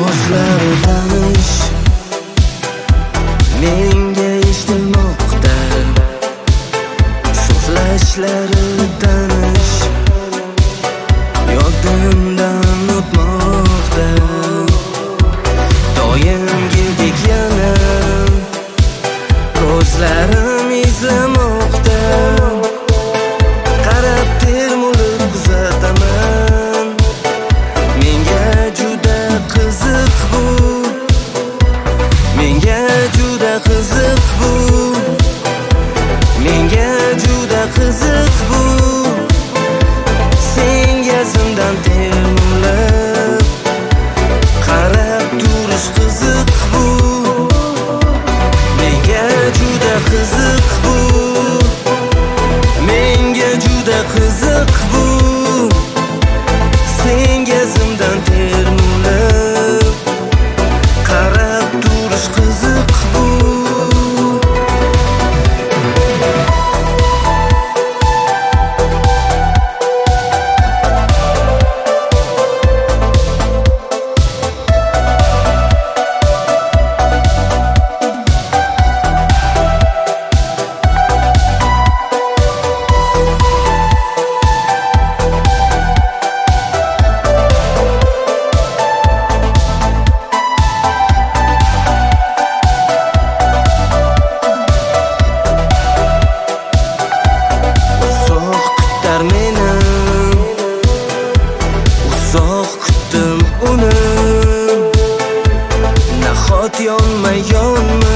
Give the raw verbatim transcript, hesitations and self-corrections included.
Ovozlari tanish menga eshitilmoqda, so'zlashlari tanish yodimdan o'tmoqda. Doimgidek yana ko'zlarim izlamoqda, qarab termulib kuzataman. Menga juda qiziq bu, menga juda qiziq bu, menga juda qiziq bu. Senga zimdan termulib qarab turish qiziq bu, menga juda qiziq bu, menga juda qiziq bu. Senga zimdan termulib qarab turish qiziq bu. Uzoq kutdim uni, nahot yonma yonma